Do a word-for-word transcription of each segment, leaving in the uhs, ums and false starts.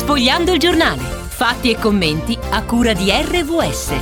Sfogliando il giornale. Fatti e commenti a cura di R V S.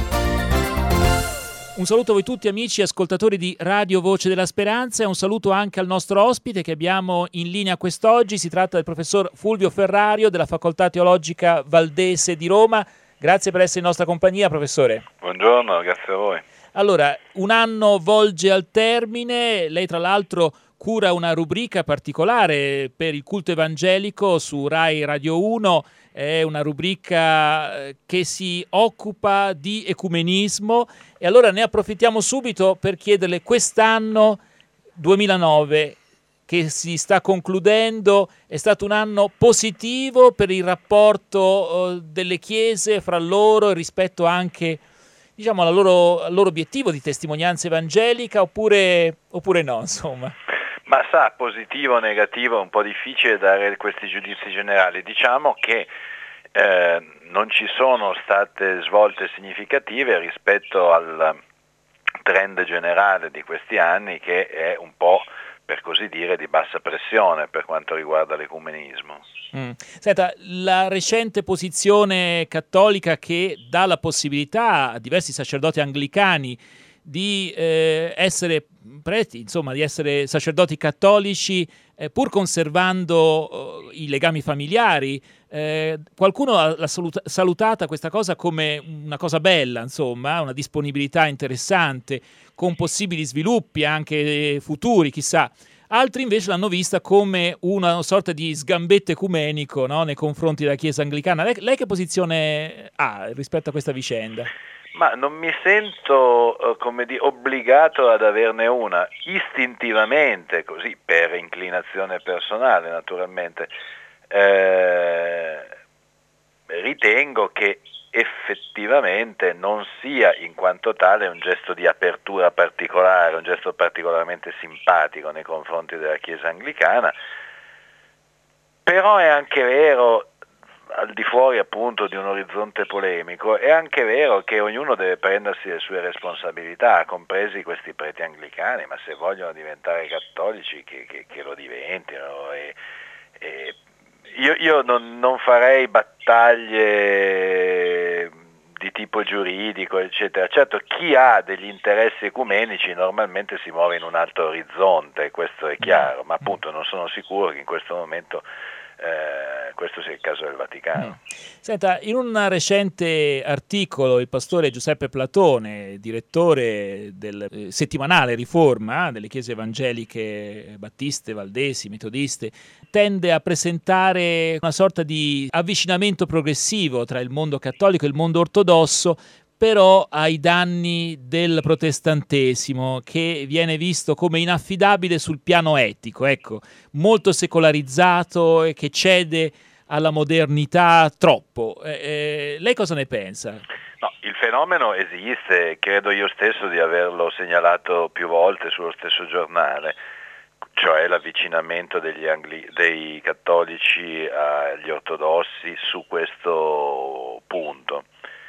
Un saluto a voi tutti amici ascoltatori di Radio Voce della Speranza e un saluto anche al nostro ospite che abbiamo in linea quest'oggi. Si tratta del professor Fulvio Ferrario della Facoltà Teologica Valdese di Roma. Grazie per essere in nostra compagnia, professore. Buongiorno, grazie a voi. Allora, un anno volge al termine, lei tra l'altro cura una rubrica particolare per il culto evangelico su Rai Radio uno, è una rubrica che si occupa di ecumenismo e allora ne approfittiamo subito per chiederle quest'anno duemilanove che si sta concludendo, è stato un anno positivo per il rapporto uh, delle chiese fra loro rispetto anche diciamo alla loro, al loro obiettivo di testimonianza evangelica oppure, oppure no, insomma? Ma sa, positivo o negativo è un po' difficile dare questi giudizi generali. Diciamo che eh, non ci sono state svolte significative rispetto al trend generale di questi anni, che è un po', per così dire, di bassa pressione per quanto riguarda l'ecumenismo. Mm. Senta, la recente posizione cattolica che dà la possibilità a diversi sacerdoti anglicani di eh, essere preti, insomma di essere sacerdoti cattolici eh, pur conservando eh, i legami familiari, eh, qualcuno l'ha saluta- salutata questa cosa come una cosa bella, insomma, una disponibilità interessante con possibili sviluppi anche futuri, chissà. Altri invece l'hanno vista come una sorta di sgambetto ecumenico, no? Nei confronti della Chiesa anglicana. Lei, lei che posizione ha rispetto a questa vicenda? Ma non mi sento, come dire, obbligato ad averne una. Istintivamente, così, per inclinazione personale naturalmente, eh, ritengo che effettivamente non sia in quanto tale un gesto di apertura particolare, un gesto particolarmente simpatico nei confronti della Chiesa anglicana, però è anche vero, al di fuori appunto di un orizzonte polemico, è anche vero che ognuno deve prendersi le sue responsabilità, compresi questi preti anglicani, ma se vogliono diventare cattolici che, che, che lo diventino. E, e io, io non, non farei battaglie di tipo giuridico, eccetera. Certo, chi ha degli interessi ecumenici normalmente si muove in un altro orizzonte, questo è chiaro, ma appunto non sono sicuro che in questo momento Eh, questo sia il caso del Vaticano. Senta, in un recente articolo il pastore Giuseppe Platone, direttore del eh, settimanale Riforma delle chiese evangeliche battiste, valdesi, metodiste, tende a presentare una sorta di avvicinamento progressivo tra il mondo cattolico e il mondo ortodosso, però ai danni del protestantesimo, che viene visto come inaffidabile sul piano etico, ecco, molto secolarizzato e che cede alla modernità troppo. Eh, eh, lei cosa ne pensa? No, il fenomeno esiste, credo io stesso di averlo segnalato più volte sullo stesso giornale, cioè l'avvicinamento degli angli- dei cattolici agli ortodossi su questo punto.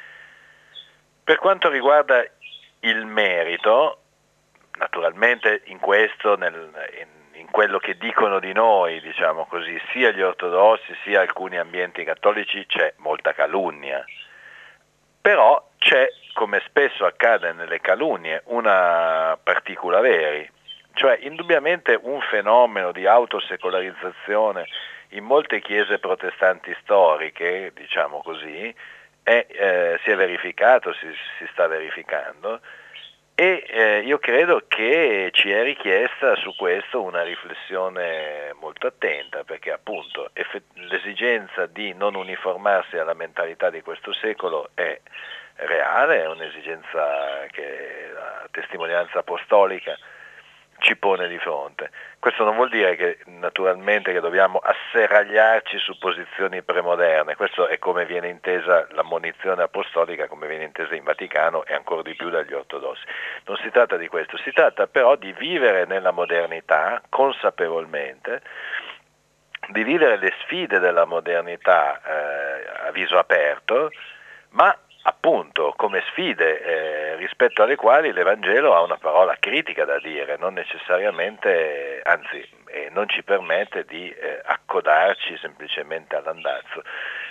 Per quanto riguarda il merito, naturalmente in questo, nel, in, in quello che dicono di noi, diciamo così, sia gli ortodossi sia alcuni ambienti cattolici c'è molta calunnia, però c'è, come spesso accade nelle calunnie, una particula veri, cioè indubbiamente un fenomeno di autosecolarizzazione in molte chiese protestanti storiche, diciamo così, È, eh, si è verificato, si, si sta verificando e eh, io credo che ci è richiesta su questo una riflessione molto attenta, perché appunto eff- l'esigenza di non uniformarsi alla mentalità di questo secolo è reale, è un'esigenza che la testimonianza apostolica ci pone di fronte. Questo non vuol dire che naturalmente che dobbiamo asserragliarci su posizioni premoderne, questo è come viene intesa l'ammonizione apostolica, come viene intesa in Vaticano e ancora di più dagli ortodossi. Non si tratta di questo, si tratta però di vivere nella modernità consapevolmente, di vivere le sfide della modernità eh, a viso aperto, ma appunto come sfide eh, rispetto alle quali l'Evangelo ha una parola critica da dire, non necessariamente, anzi eh, non ci permette di eh, accodarci semplicemente all'andazzo.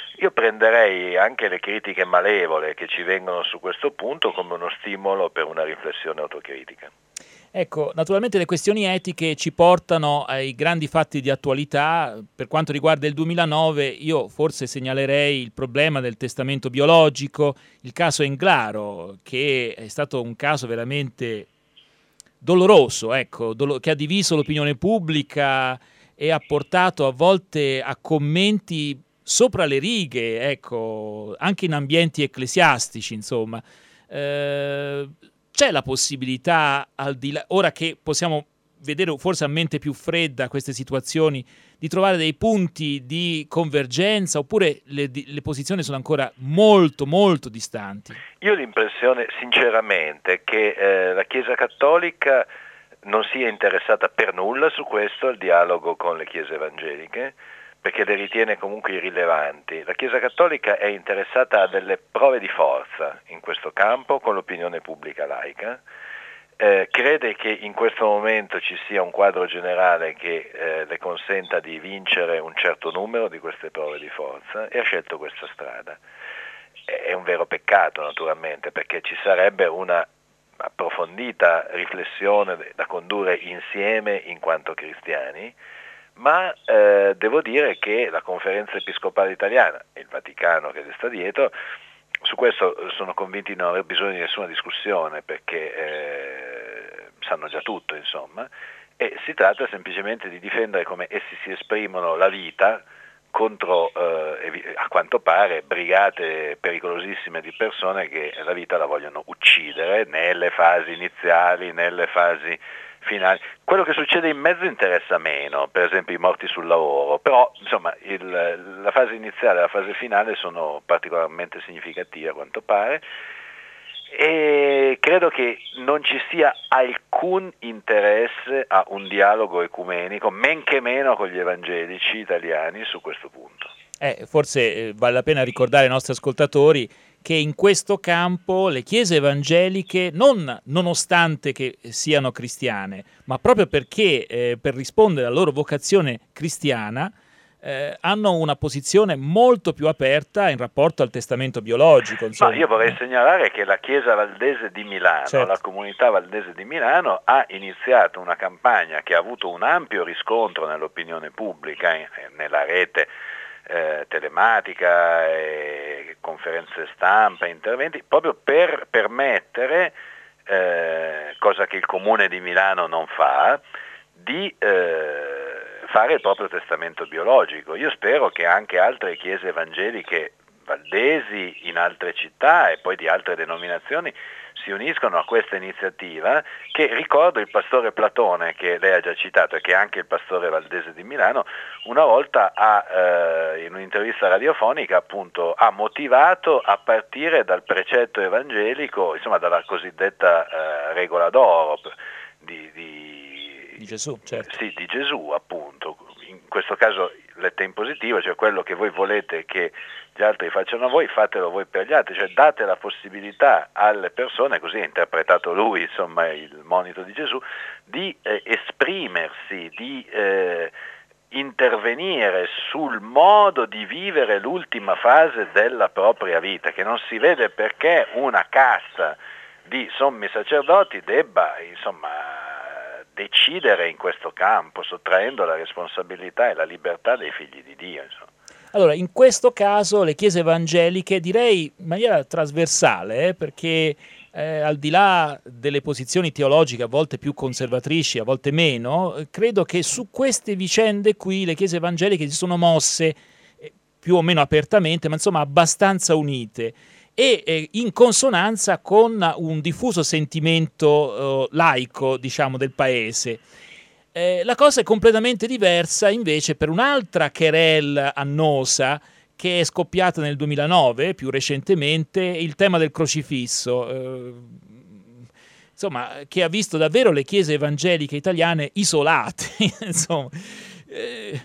Io prenderei anche le critiche malevole che ci vengono su questo punto come uno stimolo per una riflessione autocritica. Ecco, naturalmente le questioni etiche ci portano ai grandi fatti di attualità. Per quanto riguarda il duemilanove, io forse segnalerei il problema del testamento biologico, il caso Englaro, che è stato un caso veramente doloroso, ecco, dolo- che ha diviso l'opinione pubblica e ha portato a volte a commenti sopra le righe, ecco, anche in ambienti ecclesiastici, insomma. Eh, c'è la possibilità, al di là, ora che possiamo vedere forse a mente più fredda queste situazioni, di trovare dei punti di convergenza, oppure le, le posizioni sono ancora molto, molto distanti? Io ho l'impressione, sinceramente, che eh, la Chiesa Cattolica non sia interessata per nulla su questo, al dialogo con le chiese evangeliche, perché le ritiene comunque irrilevanti. La Chiesa Cattolica è interessata a delle prove di forza in questo campo con l'opinione pubblica laica, eh, crede che in questo momento ci sia un quadro generale che eh, le consenta di vincere un certo numero di queste prove di forza e ha scelto questa strada. È un vero peccato naturalmente, perché ci sarebbe una approfondita riflessione da condurre insieme in quanto cristiani, ma eh, devo dire che la Conferenza Episcopale Italiana e il Vaticano che le sta dietro, su questo sono convinti di non aver bisogno di nessuna discussione, perché eh, sanno già tutto, insomma, e si tratta semplicemente di difendere come essi si esprimono la vita contro, eh, a quanto pare, brigate pericolosissime di persone che la vita la vogliono uccidere nelle fasi iniziali, nelle fasi finali. Quello che succede in mezzo interessa meno, per esempio i morti sul lavoro, però insomma il, la fase iniziale e la fase finale sono particolarmente significative a quanto pare, e credo che non ci sia alcun interesse a un dialogo ecumenico, men che meno con gli evangelici italiani su questo punto. Eh, forse eh, vale la pena ricordare ai nostri ascoltatori che in questo campo le chiese evangeliche, non nonostante che siano cristiane, ma proprio perché eh, per rispondere alla loro vocazione cristiana, eh, hanno una posizione molto più aperta in rapporto al testamento biologico. Insomma. Ma io vorrei segnalare che la Chiesa Valdese di Milano, certo. la comunità valdese di Milano, ha iniziato una campagna che ha avuto un ampio riscontro nell'opinione pubblica, in, nella rete eh, telematica, e conferenze stampa, interventi, proprio per permettere, eh, cosa che il Comune di Milano non fa, di eh, fare il proprio testamento biologico. Io spero che anche altre chiese evangeliche valdesi in altre città e poi di altre denominazioni si uniscono a questa iniziativa, che, ricordo, il pastore Platone, che lei ha già citato e che è anche il pastore valdese di Milano, una volta ha, eh, in un'intervista radiofonica, appunto, ha motivato a partire dal precetto evangelico, insomma dalla cosiddetta eh, regola d'oro di, di, di Gesù, certo. Sì, di Gesù, appunto. In questo caso letta in positivo, cioè quello che voi volete che gli altri facciano a voi, fatelo voi per gli altri, cioè date la possibilità alle persone, così ha interpretato lui, insomma, il monito di Gesù, di eh, esprimersi, di eh, intervenire sul modo di vivere l'ultima fase della propria vita, che non si vede perché una casta di sommi sacerdoti debba, insomma, decidere in questo campo, sottraendo la responsabilità e la libertà dei figli di Dio, insomma. Allora, in questo caso le chiese evangeliche, direi in maniera trasversale, eh, perché eh, al di là delle posizioni teologiche a volte più conservatrici, a volte meno, eh, credo che su queste vicende qui le chiese evangeliche si sono mosse eh, più o meno apertamente, ma insomma abbastanza unite e eh, in consonanza con un diffuso sentimento eh, laico, diciamo, del paese. Eh, la cosa è completamente diversa invece per un'altra querelle annosa che è scoppiata nel duemilanove, più recentemente, il tema del crocifisso, eh, insomma, che ha visto davvero le chiese evangeliche italiane isolate, insomma, eh,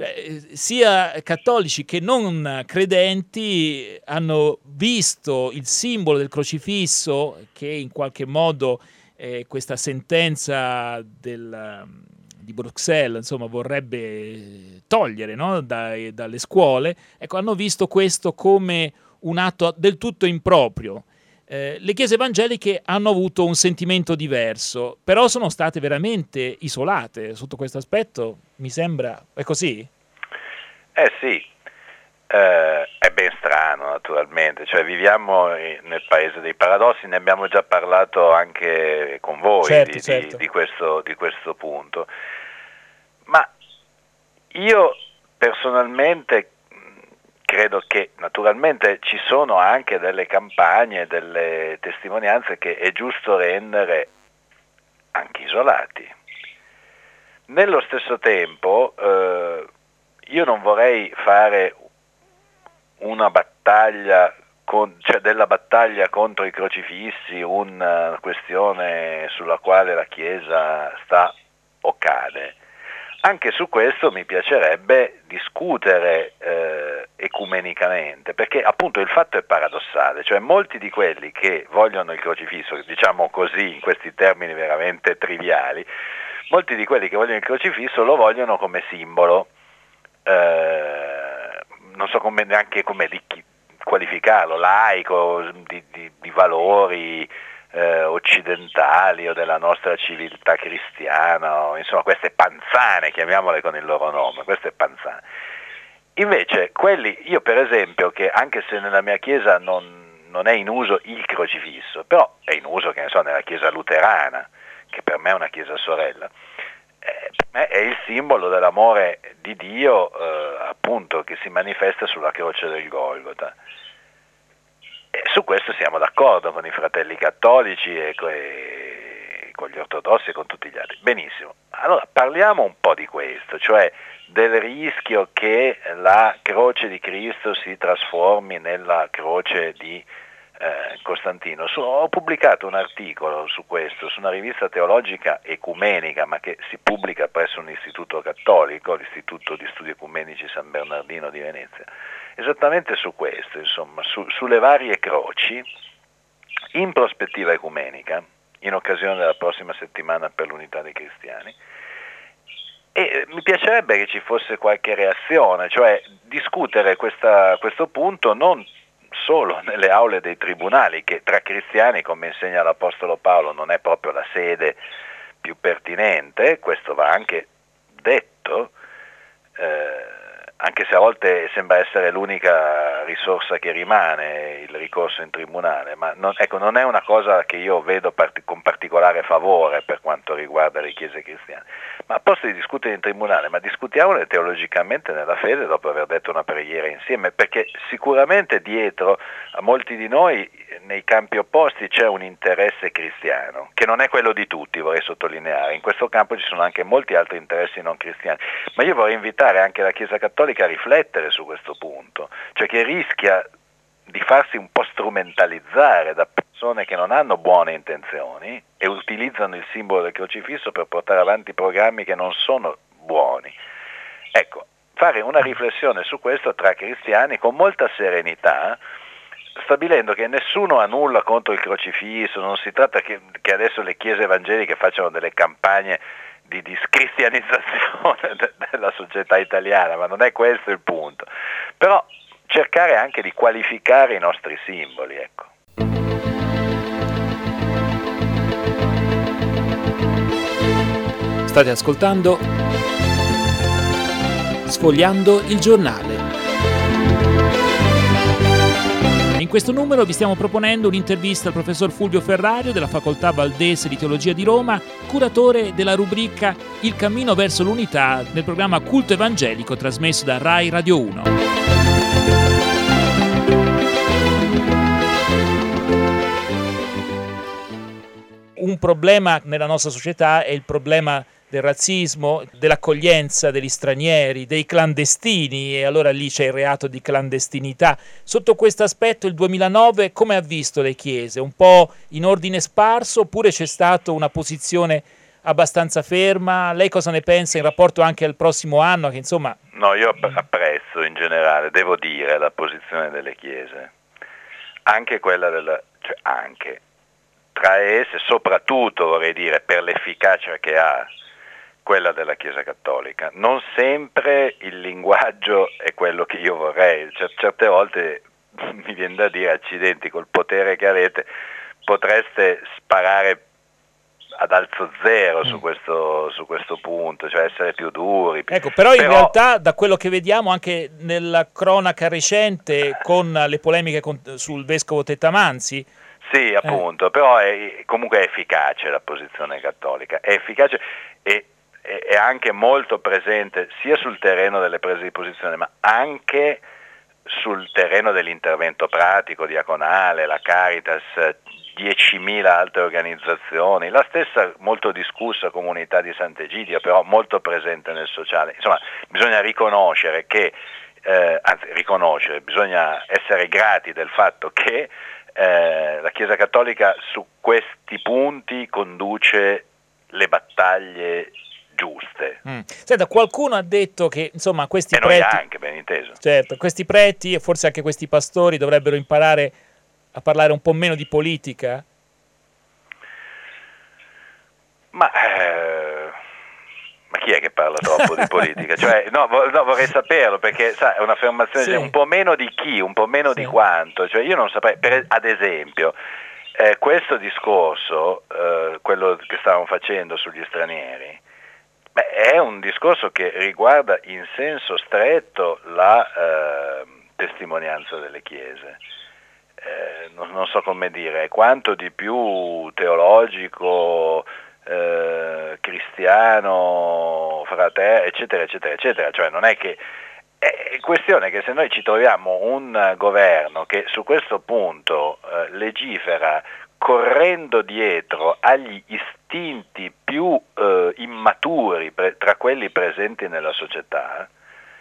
sia cattolici che non credenti hanno visto il simbolo del crocifisso, che in qualche modo eh, questa sentenza del di Bruxelles, insomma, vorrebbe togliere, no, dai, dalle scuole, ecco, hanno visto questo come un atto del tutto improprio. Eh, le chiese evangeliche hanno avuto un sentimento diverso, però sono state veramente isolate sotto questo aspetto, mi sembra, è così? Eh sì, eh, è ben strano naturalmente, cioè viviamo nel paese dei paradossi, ne abbiamo già parlato anche con voi certo, di, certo. Di, di, questo, di questo punto, ma io personalmente credo che naturalmente ci sono anche delle campagne, delle testimonianze che è giusto rendere anche isolati. Nello stesso tempo eh, io non vorrei fare una battaglia, con, cioè della battaglia contro i crocifissi una questione sulla quale la Chiesa sta o cade. Anche su questo mi piacerebbe discutere eh, ecumenicamente, perché appunto il fatto è paradossale, cioè molti di quelli che vogliono il crocifisso, diciamo così in questi termini veramente triviali, molti di quelli che vogliono il crocifisso lo vogliono come simbolo, eh, non so come, neanche come di, qualificarlo, laico, di, di, di valori Eh, occidentali o della nostra civiltà cristiana, o, insomma queste panzane, chiamiamole con il loro nome, queste panzane. Invece quelli, io per esempio, che anche se nella mia chiesa non, non è in uso il crocifisso, però è in uso, che ne so, nella chiesa luterana, che per me è una chiesa sorella, eh, per me è il simbolo dell'amore di Dio, eh, appunto, che si manifesta sulla croce del Golgota. E su questo siamo d'accordo con i fratelli cattolici e con gli ortodossi e con tutti gli altri. Benissimo, allora parliamo un po' di questo, cioè del rischio che la croce di Cristo si trasformi nella croce di eh, Costantino. Su, ho pubblicato un articolo su questo, su una rivista teologica ecumenica, ma che si pubblica presso un istituto cattolico, l'Istituto di Studi Ecumenici San Bernardino di Venezia, esattamente su questo, insomma, su, sulle varie croci, in prospettiva ecumenica, in occasione della prossima settimana per l'unità dei cristiani, e mi piacerebbe che ci fosse qualche reazione, cioè discutere questa, questo punto non solo nelle aule dei tribunali, che tra cristiani, come insegna l'Apostolo Paolo, non è proprio la sede più pertinente, questo va anche detto, eh, anche se a volte sembra essere l'unica risorsa che rimane il ricorso in tribunale, ma non, ecco, non è una cosa che io vedo part- con particolare favore per quanto riguarda le chiese cristiane. Ma a posto di discutere in tribunale, ma discutiamone teologicamente nella fede dopo aver detto una preghiera insieme, perché sicuramente dietro a molti di noi nei campi opposti c'è un interesse cristiano, che non è quello di tutti, vorrei sottolineare. In questo campo ci sono anche molti altri interessi non cristiani, ma io vorrei invitare anche la Chiesa Cattolica a riflettere su questo punto, cioè che rischia di farsi un po' strumentalizzare da persone che non hanno buone intenzioni e utilizzano il simbolo del crocifisso per portare avanti programmi che non sono buoni. Ecco, fare una riflessione su questo tra cristiani con molta serenità, stabilendo che nessuno ha nulla contro il crocifisso, non si tratta che, che adesso le chiese evangeliche facciano delle campagne di discristianizzazione de- della società italiana, ma non è questo il punto. Però cercare anche di qualificare i nostri simboli, ecco. State ascoltando Sfogliando il giornale. In questo numero vi stiamo proponendo un'intervista al professor Fulvio Ferrario della Facoltà Valdese di Teologia di Roma, curatore della rubrica Il cammino verso l'unità nel programma Culto Evangelico trasmesso da Rai Radio uno. Un problema nella nostra società è il problema del razzismo, dell'accoglienza degli stranieri, dei clandestini, e allora lì c'è il reato di clandestinità. Sotto questo aspetto il duemilanove come ha visto le chiese? Un po' in ordine sparso oppure c'è stata una posizione abbastanza ferma? Lei cosa ne pensa in rapporto anche al prossimo anno? Che insomma... No, io apprezzo in generale, devo dire, la posizione delle chiese, anche quella della... cioè anche, tra esse, soprattutto vorrei dire, per l'efficacia che ha, quella della Chiesa Cattolica. Non sempre il linguaggio è quello che io vorrei, Cer- certe volte mi viene da dire, accidenti, col potere che avete potreste sparare ad alzo zero su questo, su questo punto, cioè essere più duri. Ecco, però in però... realtà da quello che vediamo anche nella cronaca recente con le polemiche con, sul vescovo Tettamanzi. Sì, appunto, eh. però è, comunque è efficace la posizione cattolica, è efficace e è anche molto presente sia sul terreno delle prese di posizione, ma anche sul terreno dell'intervento pratico, diaconale, la Caritas, diecimila altre organizzazioni, la stessa molto discussa comunità di Sant'Egidio, però molto presente nel sociale. Insomma, bisogna riconoscere che, eh, anzi riconoscere, bisogna essere grati del fatto che eh, la Chiesa Cattolica su questi punti conduce le battaglie giuste. Mm. Senta, qualcuno ha detto che insomma questi e preti, noi anche, ben inteso. Certo, questi preti e forse anche questi pastori dovrebbero imparare a parlare un po' meno di politica? Ma, eh, ma chi è che parla troppo di politica? Cioè, no, vo- no, vorrei saperlo, perché sa, è un'affermazione, sì. Un po' meno di chi, un po' meno sì. di quanto. Cioè, io non saprei, per, ad esempio, eh, questo discorso, eh, quello che stavamo facendo sugli stranieri, beh, è un discorso che riguarda in senso stretto la eh, testimonianza delle chiese. Eh, non, non so come dire, quanto di più teologico, eh, cristiano, fratello, eccetera, eccetera, eccetera. Cioè non è che è questione che se noi ci troviamo un governo che su questo punto eh, legifera correndo dietro agli istinti più eh, immaturi pre- tra quelli presenti nella società,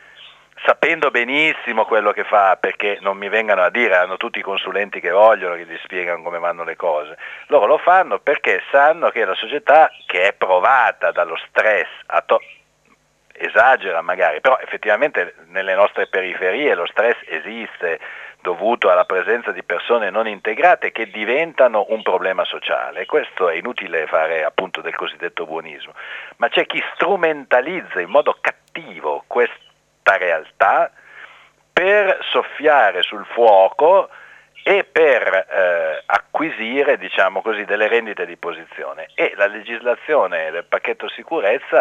sapendo benissimo quello che fa, perché non mi vengano a dire, hanno tutti i consulenti che vogliono, che gli spiegano come vanno le cose, loro lo fanno perché sanno che la società, che è provata dallo stress, a to- esagera magari, però effettivamente nelle nostre periferie lo stress esiste, dovuto alla presenza di persone non integrate che diventano un problema sociale, e questo è inutile fare appunto del cosiddetto buonismo, ma c'è chi strumentalizza in modo cattivo questo realtà per soffiare sul fuoco e per eh, acquisire, diciamo così, delle rendite di posizione, e la legislazione del pacchetto sicurezza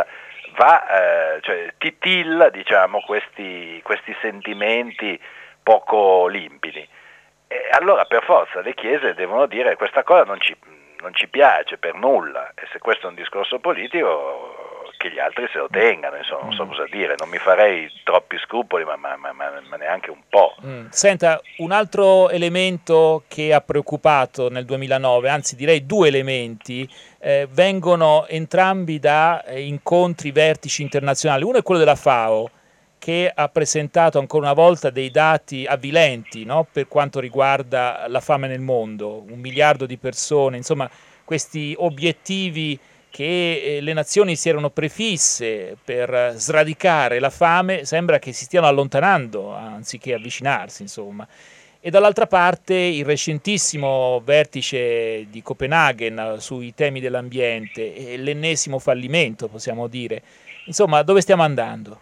va, eh, cioè titilla, diciamo, questi, questi sentimenti poco limpidi, e allora per forza le chiese devono dire questa cosa non ci, non ci piace per nulla, e se questo è un discorso politico che gli altri se lo tengano, insomma, non so cosa dire, non mi farei troppi scrupoli, ma, ma, ma, ma neanche un po'. Mm. Senta, un altro elemento che ha preoccupato nel duemilanove, anzi direi due elementi, eh, vengono entrambi da eh, incontri, vertici internazionali. Uno è quello della FAO, che ha presentato ancora una volta dei dati avvilenti, no? Per quanto riguarda la fame nel mondo, un miliardo di persone, insomma questi obiettivi che le nazioni si erano prefisse per sradicare la fame sembra che si stiano allontanando anziché avvicinarsi, insomma. E dall'altra parte il recentissimo vertice di Copenaghen sui temi dell'ambiente e l'ennesimo fallimento, possiamo dire. Insomma, dove stiamo andando?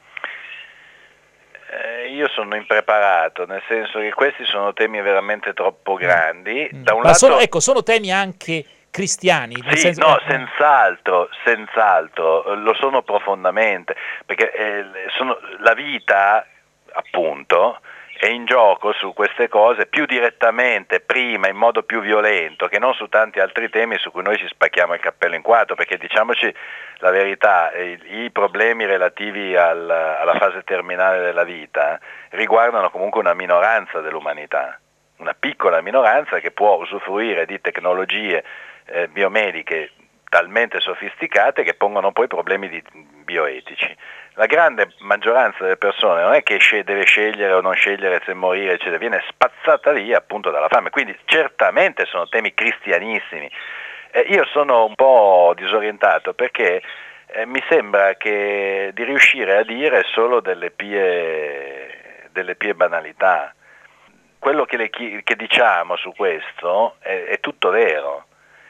Eh, io sono impreparato, nel senso che questi sono temi veramente troppo grandi. Mm. Da un Ma lato... sono, ecco, sono temi anche cristiani? Nel sì, senso... no, senz'altro, senz'altro, lo sono profondamente, perché eh, sono, la vita, appunto, è in gioco su queste cose più direttamente, prima, in modo più violento, che non su tanti altri temi su cui noi ci spacchiamo il cappello in quattro, perché diciamoci la verità, i, i problemi relativi al, alla fase terminale della vita riguardano comunque una minoranza dell'umanità, una piccola minoranza che può usufruire di tecnologie eh, biomediche talmente sofisticate che pongono poi problemi di, bioetici. La grande maggioranza delle persone non è che deve scegliere o non scegliere se morire, eccetera, viene spazzata via appunto dalla fame, quindi certamente sono temi cristianissimi. Eh, io sono un po' disorientato perché eh, mi sembra che di riuscire a dire solo delle pie, delle pie banalità. Quello che, le, che diciamo su questo è, è tutto vero.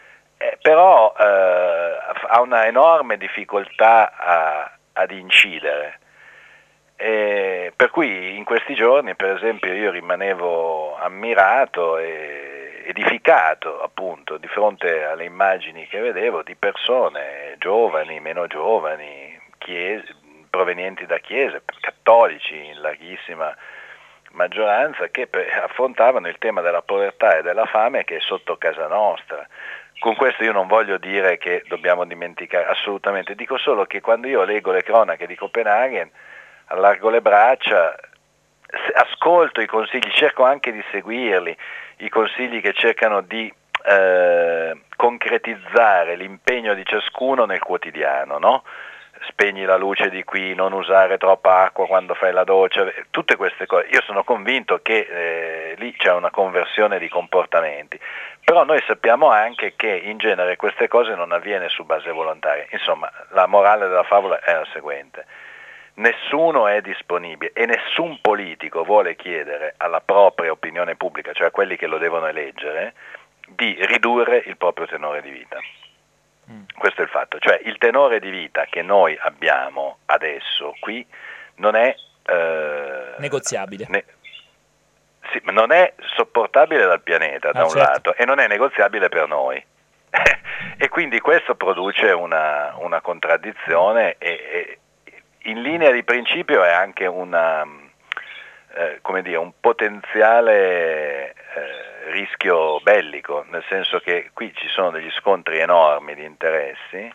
eh, però eh, ha una enorme difficoltà a, ad incidere. E per cui in questi giorni, per esempio, io rimanevo ammirato e edificato appunto di fronte alle immagini che vedevo di persone giovani, meno giovani, chiese, provenienti da chiese, cattolici in larghissima maggioranza, che affrontavano il tema della povertà e della fame che è sotto casa nostra. Con questo io non voglio dire che dobbiamo dimenticare, assolutamente, dico solo che quando io leggo le cronache di Copenaghen allargo le braccia, ascolto i consigli, cerco anche di seguirli, i consigli che cercano di eh, concretizzare l'impegno di ciascuno nel quotidiano, no? Spegni la luce di qui, non usare troppa acqua quando fai la doccia, tutte queste cose. Io sono convinto che eh, lì c'è una conversione di comportamenti, però noi sappiamo anche che in genere queste cose non avviene su base volontaria. Insomma, la morale della favola è la seguente: nessuno è disponibile e nessun politico vuole chiedere alla propria opinione pubblica, cioè a quelli che lo devono eleggere, di ridurre il proprio tenore di vita. Mm. Questo è il fatto, cioè il tenore di vita che noi abbiamo adesso qui non è eh, negoziabile. Ne- sì, non è sopportabile dal pianeta, ah, da un certo. lato, e non è negoziabile per noi. E quindi questo produce una, una contraddizione e, e in linea di principio è anche una, eh, come dire, un potenziale eh, rischio bellico, nel senso che qui ci sono degli scontri enormi di interessi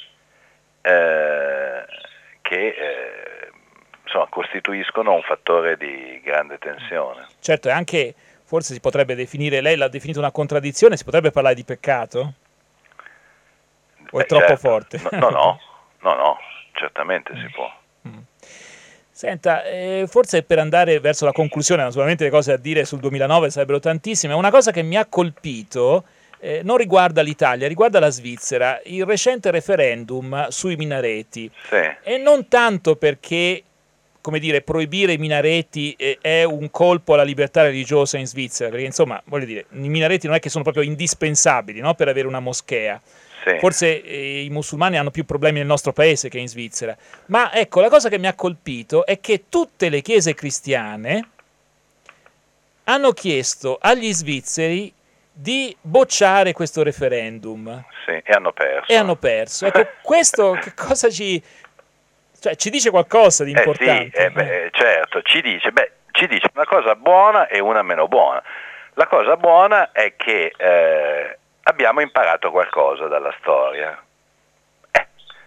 eh, che eh, insomma, costituiscono un fattore di grande tensione. Certo, e anche forse si potrebbe definire, lei l'ha definito una contraddizione, si potrebbe parlare di peccato? O è Beh, troppo certo. forte? No, no, no, no, no, certamente si può. Senta, eh, forse per andare verso la conclusione, naturalmente le cose a dire sul duemilanove sarebbero tantissime, una cosa che mi ha colpito eh, non riguarda l'Italia, riguarda la Svizzera, il recente referendum sui minareti. Sì. E non tanto perché, come dire, proibire i minareti eh, è un colpo alla libertà religiosa in Svizzera, perché insomma, voglio dire, i minareti non è che sono proprio indispensabili, no, per avere una moschea. Sì. Forse eh, i musulmani hanno più problemi nel nostro paese che in Svizzera, ma ecco, la cosa che mi ha colpito è che tutte le chiese cristiane hanno chiesto agli svizzeri di bocciare questo referendum. Sì, e hanno perso. E hanno perso. Ecco, questo che cosa ci, cioè, ci dice qualcosa di importante? Eh sì, eh beh, certo, ci dice, beh, ci dice una cosa buona e una meno buona. La cosa buona è che eh, abbiamo imparato qualcosa dalla storia. Eh,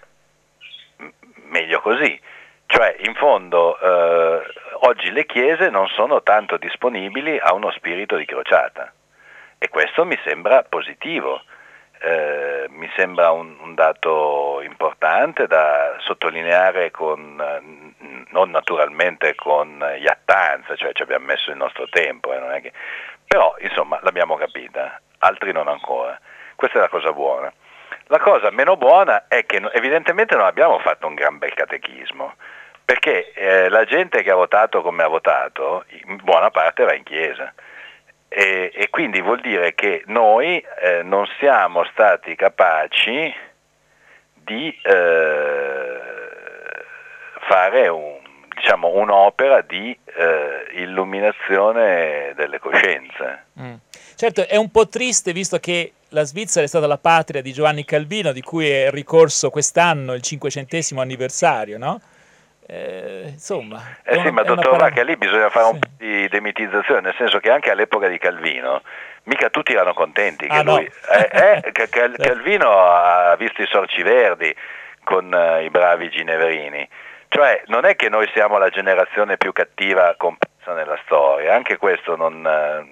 m- meglio così. Cioè, in fondo, eh, oggi le chiese non sono tanto disponibili a uno spirito di crociata. E questo mi sembra positivo. Eh, mi sembra un, un dato importante da sottolineare con, non naturalmente con iattanza, cioè ci abbiamo messo il nostro tempo, eh, non è che... però insomma l'abbiamo capita, altri non ancora. Questa è la cosa buona. La cosa meno buona è che evidentemente non abbiamo fatto un gran bel catechismo, perché eh, la gente che ha votato come ha votato, in buona parte va in chiesa. E, e quindi vuol dire che noi eh, non siamo stati capaci di eh, fare un, diciamo, un'opera di eh, illuminazione delle coscienze. Mm. Certo, è un po' triste visto che la Svizzera è stata la patria di Giovanni Calvino, di cui è ricorso quest'anno il cinquecentesimo anniversario, no? Eh, insomma, eh sì, una, ma dottor parola... Vacca, lì bisogna fare sì. un po' di demitizzazione, nel senso che anche all'epoca di Calvino mica tutti erano contenti che ah, lui no. eh, eh, Cal- Cal- Calvino ha visto i sorci verdi con eh, i bravi gineverini, cioè non è che noi siamo la generazione più cattiva comparsa nella storia, anche questo non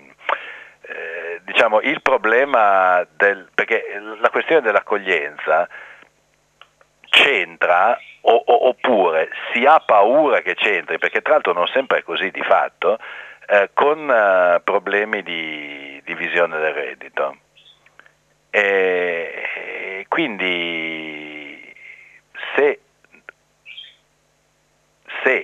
eh, diciamo il problema del, perché la questione dell'accoglienza c'entra o, o, oppure si ha paura che c'entri, perché tra l'altro non sempre è così di fatto, eh, con eh, problemi di divisione del reddito. E, e quindi se, se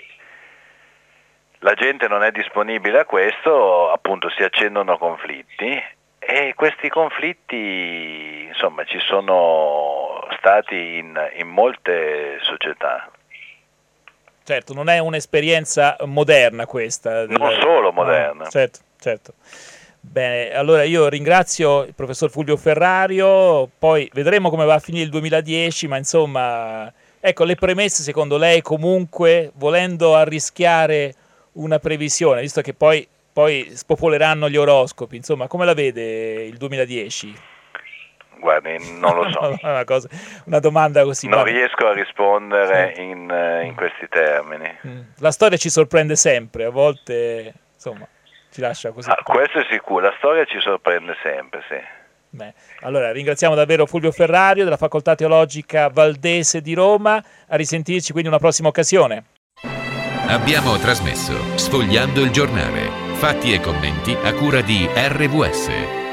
la gente non è disponibile a questo, appunto si accendono conflitti E questi conflitti, insomma, ci sono stati in, in molte società. Certo, non è un'esperienza moderna questa. Non solo moderna. No, certo, certo. Bene, allora io ringrazio il professor Fulvio Ferrario, poi vedremo come va a finire il duemiladieci, ma insomma, ecco, le premesse secondo lei comunque, volendo arrischiare una previsione, visto che poi, poi spopoleranno gli oroscopi, insomma, come la vede il duemiladieci? Guardi, non lo so. una, cosa, una domanda così. Non guarda. riesco a rispondere Sì. in, in questi termini. La storia ci sorprende sempre, a volte, insomma, ci lascia così. Ah, questo è sicuro, la storia ci sorprende sempre, sì. Beh, allora ringraziamo davvero Fulvio Ferrario della Facoltà Teologica Valdese di Roma, a risentirci quindi una prossima occasione. Abbiamo trasmesso Sfogliando il giornale, fatti e commenti a cura di R V S.